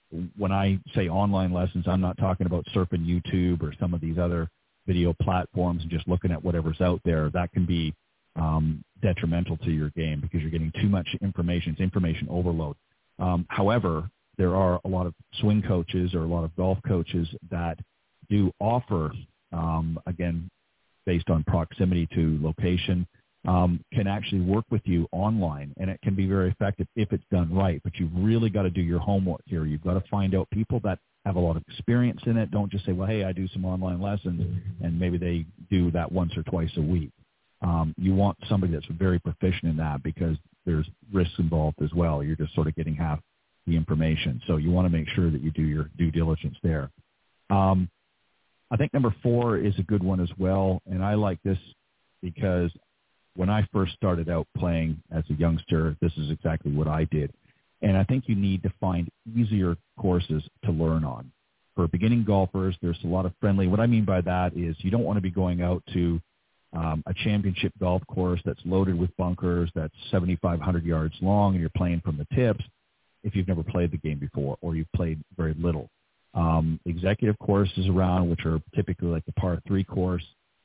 when I say online lessons, I'm not talking about surfing YouTube or some of these other video platforms and just looking at whatever's out there. That can be detrimental to your game because you're getting too much information. It's information overload. However, there are a lot of swing coaches or a lot of golf coaches that do offer, again, based on proximity to location, can actually work with you online, and it can be very effective if it's done right. But you've really got to do your homework here. You've got to find out people that have a lot of experience in it. Don't just say, well, hey, I do some online lessons, and maybe they do that once or twice a week. You want somebody that's very proficient in that because there's risks involved as well. You're just sort of getting half the information. So you want to make sure that you do your due diligence there. I think number 4 is a good one as well, and I like this because when I first started out playing as a youngster, this is exactly what I did. And I think you need to find easier courses to learn on. For beginning golfers, there's a lot of friendly. What I mean by that is you don't want to be going out to a championship golf course that's loaded with bunkers, that's 7,500 yards long, and you're playing from the tips if you've never played the game before or you've played very little. Executive courses around, which are typically like the par 3 course,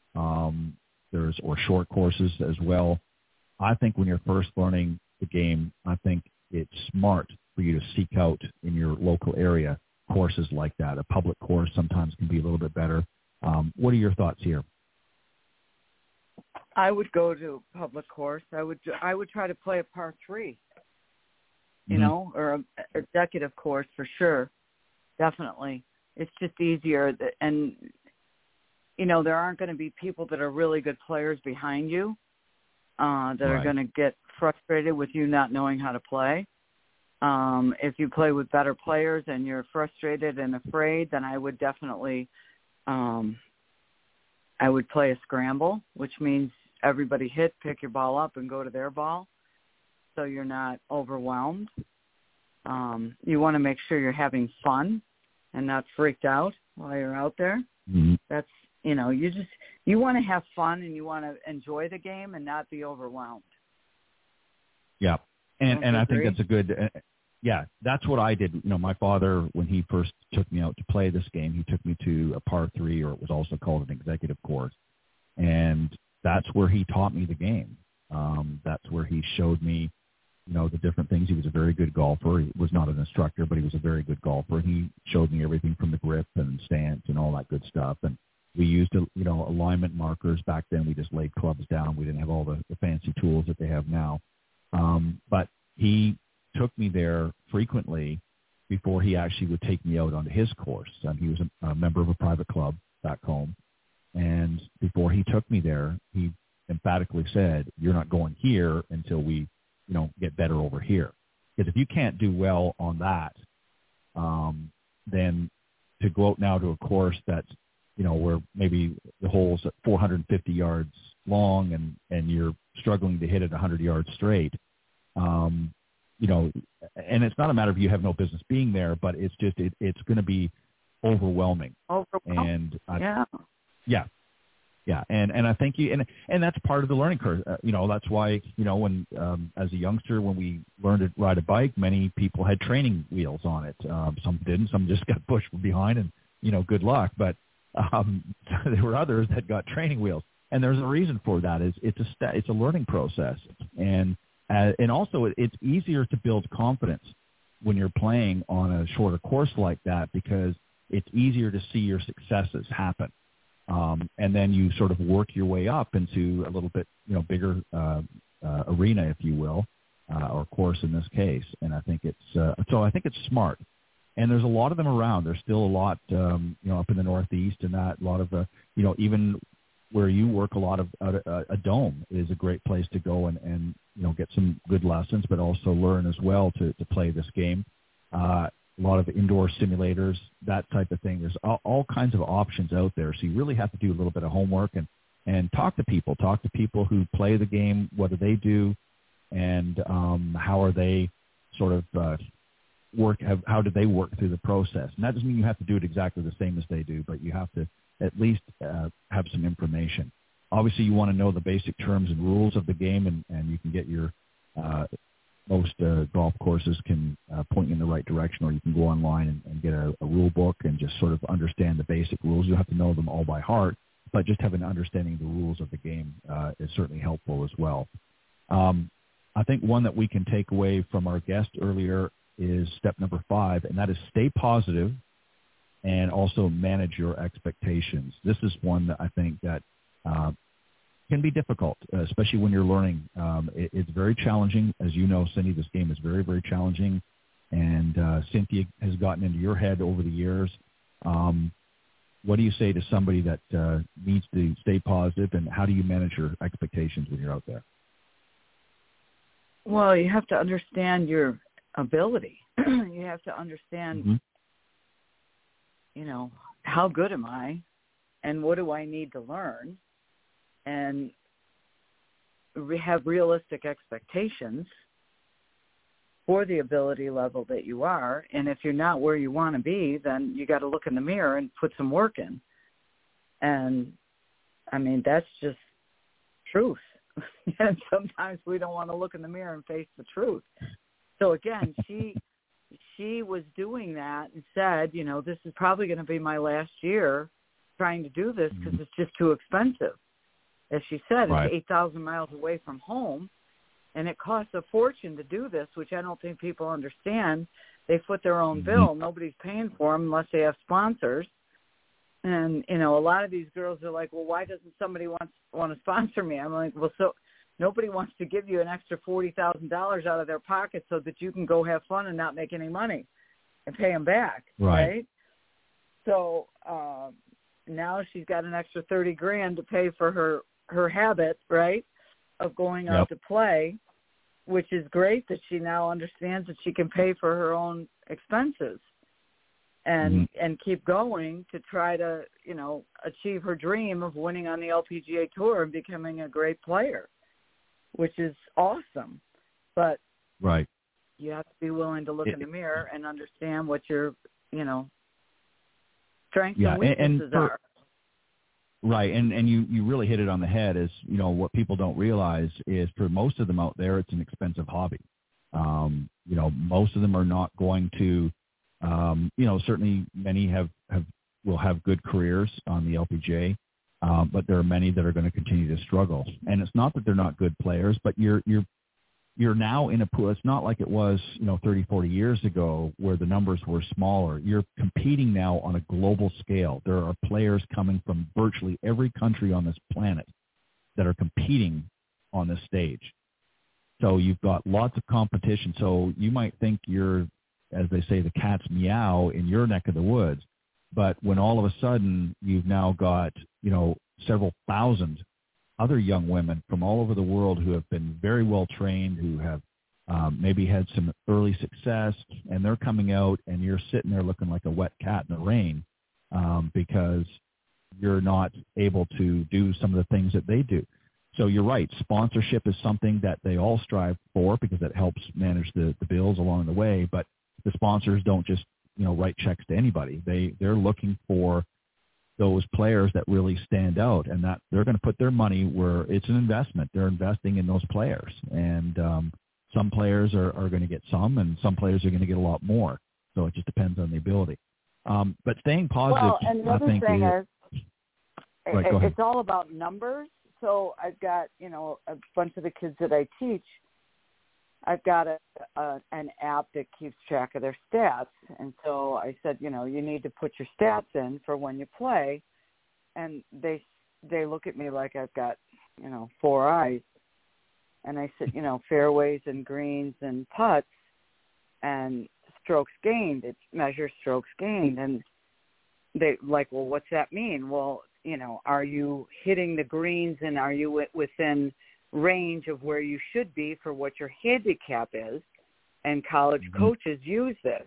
or short courses as well. I think when you're first learning the game, I think it's smart for you to seek out in your local area courses like that. A public course sometimes can be a little bit better. What are your thoughts here? I would go to a public course. I would try to play a par 3, you know, or an executive course for sure. Definitely. It's just easier. And, you know, there aren't going to be people that are really good players behind you that are going to get frustrated with you not knowing how to play. If you play with better players and you're frustrated and afraid, then I would definitely I would play a scramble, which means everybody pick your ball up and go to their ball so you're not overwhelmed. You want to make sure you're having fun and not freaked out while you're out there. Mm-hmm. That's, you know, you want to have fun and you want to enjoy the game and not be overwhelmed. Yeah. And I think that's a good, that's what I did. You know, my father, when he first took me out to play this game, he took me to a par 3, or it was also called an executive course. And that's where he taught me the game. That's where he showed me, you know, the different things. He was a very good golfer. He was not an instructor, but he was a very good golfer. And he showed me everything from the grip and stance and all that good stuff. And we used, alignment markers. Back then we just laid clubs down. We didn't have all the fancy tools that they have now. But he took me there frequently before he actually would take me out onto his course. He was a member of a private club back home. And before he took me there, he emphatically said, you're not going here until we, get better over here. Because if you can't do well on that, then to go out now to a course that's, where maybe the hole's at 450 yards long and you're struggling to hit it 100 yards straight, and it's not a matter of you have no business being there, but it's just, it's going to be overwhelming. And Yeah. And I think and that's part of the learning curve. That's why, when, as a youngster, when we learned to ride a bike, many people had training wheels on it. Some didn't, some just got pushed from behind and, good luck. But, there were others that got training wheels. And there's a reason for that. It's a learning process. And also it's easier to build confidence when you're playing on a shorter course like that, because it's easier to see your successes happen. And then you sort of work your way up into a little bit, bigger arena, if you will, or course in this case. And I think I think it's smart. And there's a lot of them around. There's still a lot, up in the Northeast, and that a lot of, even where you work, a lot of a dome is a great place to go and get some good lessons, but also learn as well to play this game. A lot of indoor simulators, that type of thing. There's all kinds of options out there. So you really have to do a little bit of homework and talk to people who play the game. What do they do? And how are they sort of how do they work through the process? And that doesn't mean you have to do it exactly the same as they do, but you have to at least have some information. Obviously, you want to know the basic terms and rules of the game, and you can get your most golf courses can point you in the right direction, or you can go online and get a rule book and just sort of understand the basic rules. You don't have to know them all by heart, but just having an understanding of the rules of the game is certainly helpful as well. I think one that we can take away from our guest earlier is step number 5, and that is stay positive and also manage your expectations. This is one that I think that can be difficult, especially when you're learning. It's very challenging. As you know, Cindy, this game is very, very challenging. And Cynthia has gotten into your head over the years. What do you say to somebody that needs to stay positive, and how do you manage your expectations when you're out there? Well, you have to understand your ability. You have to understand, how good am I, and what do I need to learn, and have realistic expectations for the ability level that you are. And if you're not where you want to be, then you got to look in the mirror and put some work in. And, I mean, that's just truth. And sometimes we don't want to look in the mirror and face the truth. So, again, she was doing that and said, this is probably going to be my last year trying to do this because it's just too expensive. As she said, Right. It's 8,000 miles away from home, and it costs a fortune to do this, which I don't think people understand. They foot their own bill. Nobody's paying for them unless they have sponsors. And, a lot of these girls are like, well, why doesn't somebody want to sponsor me? I'm like, well, so nobody wants to give you an extra $40,000 out of their pocket so that you can go have fun and not make any money and pay them back, right? So now she's got an extra $30,000 to pay for her habit, right, of going out to play, which is great that she now understands that she can pay for her own expenses and keep going to try to, achieve her dream of winning on the LPGA Tour and becoming a great player, which is awesome. But you have to be willing to look in the mirror and understand what your, strengths and weaknesses are. Right, and you really hit it on the head. Is what people don't realize is for most of them out there, it's an expensive hobby. Most of them are not going to. Certainly many will have good careers on the LPGA, but there are many that are going to continue to struggle. And it's not that they're not good players, but you're now in a pool. It's not like it was 30, 40 years ago where the numbers were smaller. You're competing now on a global scale. There are players coming from virtually every country on this planet that are competing on this stage. So you've got lots of competition. So you might think you're, as they say, the cat's meow in your neck of the woods. But when all of a sudden you've now got, several thousand other young women from all over the world who have been very well trained, who have maybe had some early success, and they're coming out and you're sitting there looking like a wet cat in the rain because you're not able to do some of the things that they do. So you're right. Sponsorship is something that they all strive for because it helps manage the bills along the way. But the sponsors don't just, write checks to anybody. They're looking for those players that really stand out, and that they're going to put their money where it's an investment. They're investing in those players. And some players are going to get some, and some players are going to get a lot more. So it just depends on the ability. But staying positive, well, and the other thing is right, go ahead. It's all about numbers. So I've got, a bunch of the kids that I teach, I've got an app that keeps track of their stats. And so I said, you need to put your stats in for when you play. And they look at me like I've got, 4 eyes. And I said, fairways and greens and putts and strokes gained. It measures strokes gained. And they like, well, what's that mean? Well, are you hitting the greens and are you within range of where you should be for what your handicap is? And college coaches use this.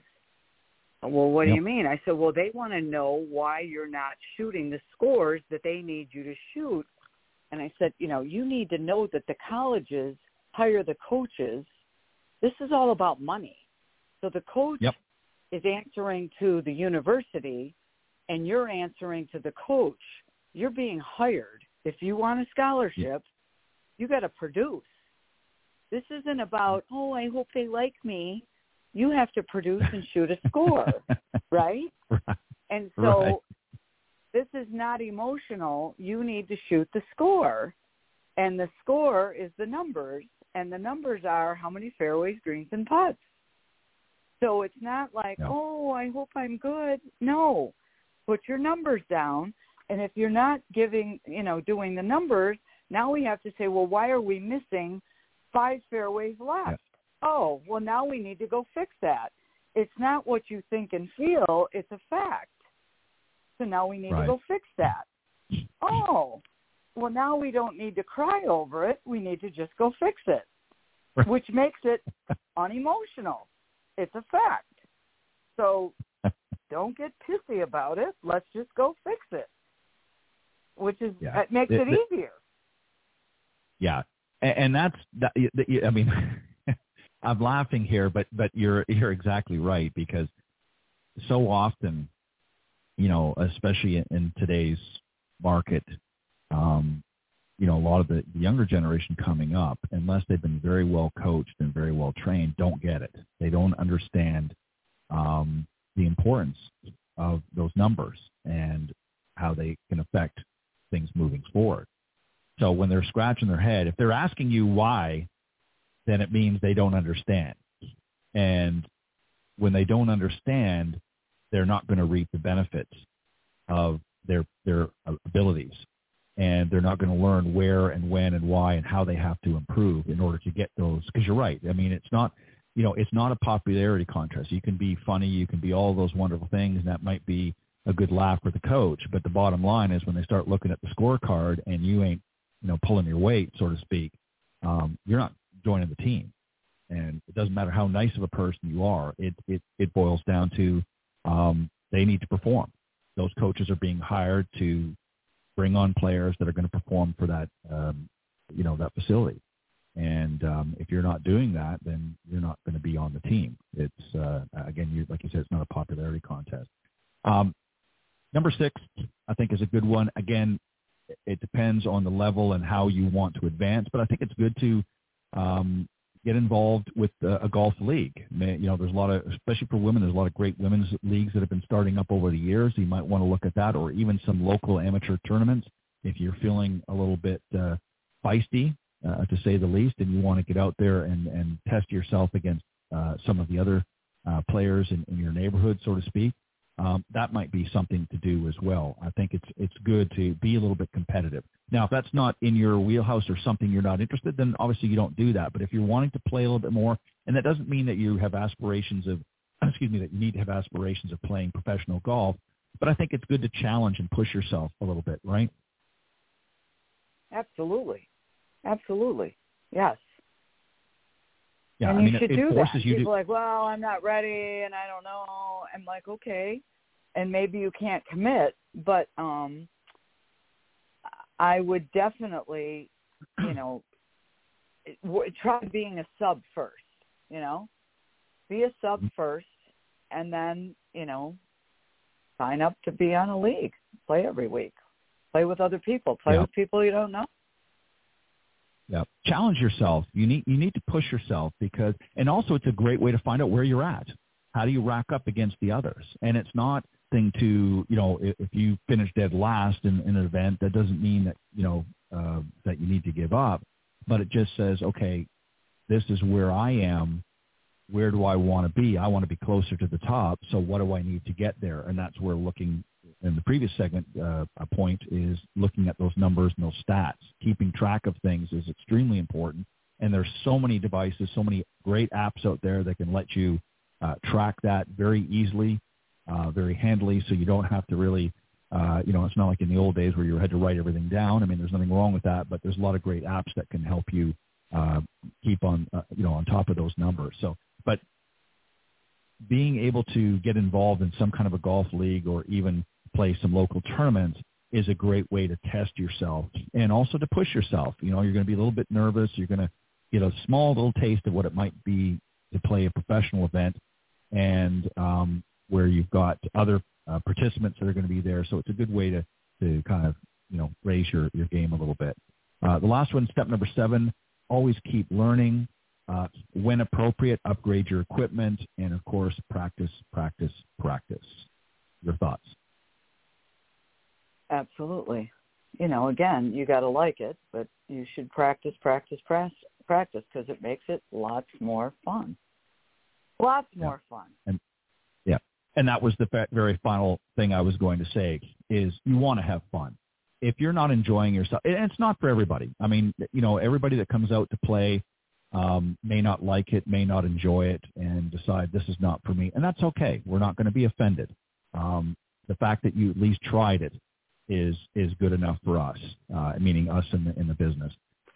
Well, what do you mean? I said, well, they want to know why you're not shooting the scores that they need you to shoot. And I said, you need to know that the colleges hire the coaches. This is all about money. So the coach is answering to the university and you're answering to the coach. You're being hired. If you want a scholarship, you got to produce. This isn't about, oh, I hope they like me. You have to produce and shoot a score, right? And so this is not emotional. You need to shoot the score. And the score is the numbers. And the numbers are how many fairways, greens, and putts. So it's not like, oh, I hope I'm good. No. Put your numbers down. And if you're not doing the numbers, now we have to say, well, why are we missing 5 fairways left? Yep. Oh, well, now we need to go fix that. It's not what you think and feel. It's a fact. So now we need to go fix that. Oh, well, now we don't need to cry over it. We need to just go fix it, which makes it unemotional. It's a fact. So don't get pissy about it. Let's just go fix it, which is it makes it easier. Yeah, and that's that. I mean, I'm laughing here, but you're exactly right, because so often, especially in today's market, a lot of the younger generation coming up, unless they've been very well coached and very well trained, don't get it. They don't understand the importance of those numbers and how they can affect things moving forward. So when they're scratching their head, if they're asking you why, then it means they don't understand. And when they don't understand, they're not going to reap the benefits of their abilities. And they're not going to learn where and when and why and how they have to improve in order to get those. Because you're right. I mean, it's not a popularity contest. You can be funny. You can be all those wonderful things, and that might be a good laugh for the coach. But the bottom line is when they start looking at the scorecard and you ain't, pulling your weight, so to speak, you're not joining the team. And it doesn't matter how nice of a person you are. It boils down to they need to perform. Those coaches are being hired to bring on players that are going to perform for that, that facility. And if you're not doing that, then you're not going to be on the team. It's, again, like you said, it's not a popularity contest. Number 6, I think, is a good one. Again, it depends on the level and how you want to advance, but I think it's good to get involved with a golf league. There's a lot of, especially for women, there's a lot of great women's leagues that have been starting up over the years. You might want to look at that, or even some local amateur tournaments if you're feeling a little bit feisty, to say the least, and you want to get out there and test yourself against some of the other players in your neighborhood, so to speak. That might be something to do as well. I think it's good to be a little bit competitive. Now, if that's not in your wheelhouse or something you're not interested, then obviously you don't do that. But if you're wanting to play a little bit more, and that doesn't mean that you have aspirations of, that you need to have aspirations of playing professional golf, but I think it's good to challenge and push yourself a little bit, right? Absolutely. Absolutely. Yes. Yeah, and you should do that. People are like, well, I'm not ready and I don't know. I'm like, okay. And maybe you can't commit, but I would definitely, try being a sub first, Be a sub first, and then, sign up to be on a league. Play every week. Play with other people. Play with people you don't know. Yeah, challenge yourself. You need to push yourself, because, and also it's a great way to find out where you're at. How do you rack up against the others? And it's not thing to, if you finish dead last in an event, that doesn't mean that, that you need to give up, but it just says, okay, this is where I am. Where do I want to be? I want to be closer to the top. So what do I need to get there? And that's where looking in the previous segment, a point is looking at those numbers and those stats. Keeping track of things is extremely important. And there's so many devices, so many great apps out there that can let you track that very easily, very handily, so you don't have to really, it's not like in the old days where you had to write everything down. I mean, there's nothing wrong with that, but there's a lot of great apps that can help you keep on, on top of those numbers. So, but being able to get involved in some kind of a golf league or even play some local tournaments is a great way to test yourself and also to push yourself. You're going to be a little bit nervous. You're going to get a small little taste of what it might be to play a professional event, and where you've got other participants that are going to be there. So it's a good way to kind of, raise your game a little bit. The last one, step number 7, always keep learning. When appropriate, upgrade your equipment, and of course, practice, practice, practice. Your thoughts? Absolutely. Again, you got to like it, but you should practice, practice, practice, because it makes it lots more fun. Lots more fun. And that was the very final thing I was going to say, is you want to have fun. If you're not enjoying yourself, and it's not for everybody. I mean, everybody that comes out to play may not like it, may not enjoy it, and decide this is not for me. And that's okay. We're not going to be offended. The fact that you at least tried it is good enough for us, meaning us in the business.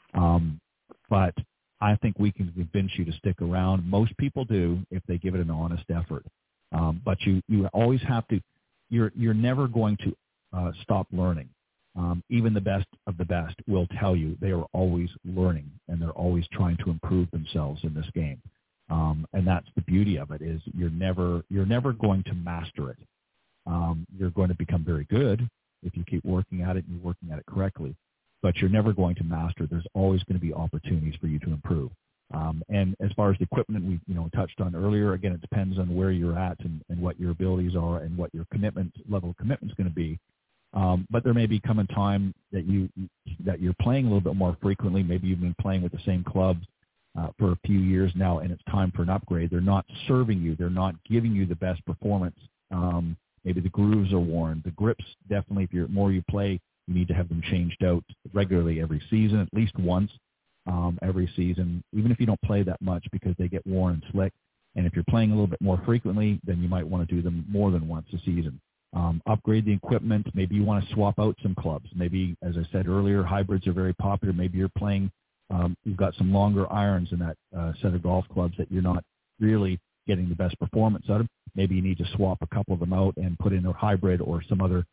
But I think we can convince you to stick around. Most people do if they give it an honest effort. But you always have to. You're never going to stop learning. Even the best of the best will tell you they are always learning, and they're always trying to improve themselves in this game. And that's the beauty of it, is you're never going to master it. You're going to become very good if you keep working at it and you're working at it correctly, but you're never going to master. There's always going to be opportunities for you to improve. And as far as the equipment we touched on earlier, again, it depends on where you're at and what your abilities are and what your level of commitment is going to be. But there may become a time that you're playing a little bit more frequently. Maybe you've been playing with the same clubs for a few years now, and it's time for an upgrade. They're not serving you. They're not giving you the best performance. Maybe the grooves are worn. The grips, definitely, if more you play, you need to have them changed out regularly every season, at least once every season, even if you don't play that much, because they get worn and slick. And if you're playing a little bit more frequently, then you might want to do them more than once a season. Upgrade the equipment. Maybe you want to swap out some clubs. Maybe, as I said earlier, hybrids are very popular. Maybe you're playing, you've got some longer irons in that set of golf clubs that you're not really getting the best performance out of. Maybe you need to swap a couple of them out and put in a hybrid or some other,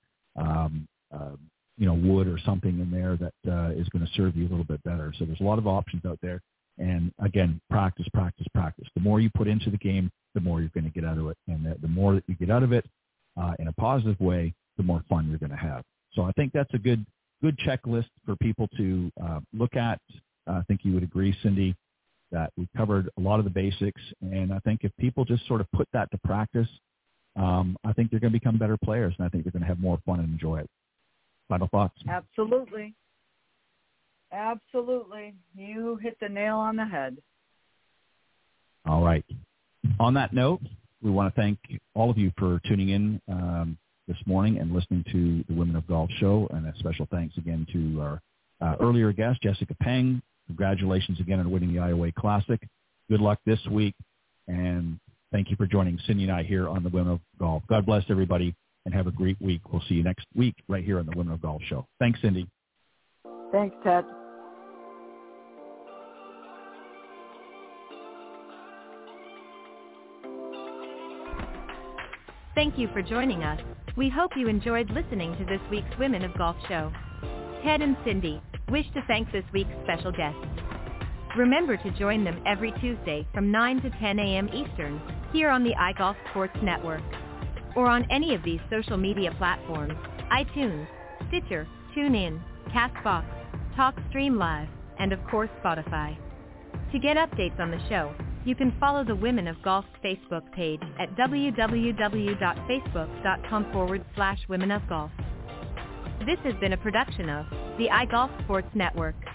wood or something in there that is going to serve you a little bit better. So there's a lot of options out there. And again, practice, practice, practice. The more you put into the game, the more you're going to get out of it. And the more that you get out of it in a positive way, the more fun you're going to have. So I think that's a good checklist for people to look at. I think you would agree, Cindy, that we've covered a lot of the basics. And I think if people just sort of put that to practice, I think they're going to become better players, and I think they're going to have more fun and enjoy it. Final thoughts? Absolutely. Absolutely. You hit the nail on the head. All right. On that note, we want to thank all of you for tuning in this morning and listening to the Women of Golf show, and a special thanks again to our earlier guest, Jessica Peng. Congratulations again on winning the Iowa Classic. Good luck this week, and thank you for joining Cindy and I here on the Women of Golf. God bless everybody, and have a great week. We'll see you next week right here on the Women of Golf show. Thanks, Cindy. Thanks, Ted. Thank you for joining us. We hope you enjoyed listening to this week's Women of Golf show. Ted and Cindy wish to thank this week's special guests. Remember to join them every Tuesday from 9 to 10 a.m. Eastern here on the iGolf Sports Network, or on any of these social media platforms: iTunes, Stitcher, TuneIn, CastBox, TalkStream Live, and of course Spotify. To get updates on the show, you can follow the Women of Golf Facebook page at www.facebook.com/womenofgolf. This has been a production of the iGolf Sports Network.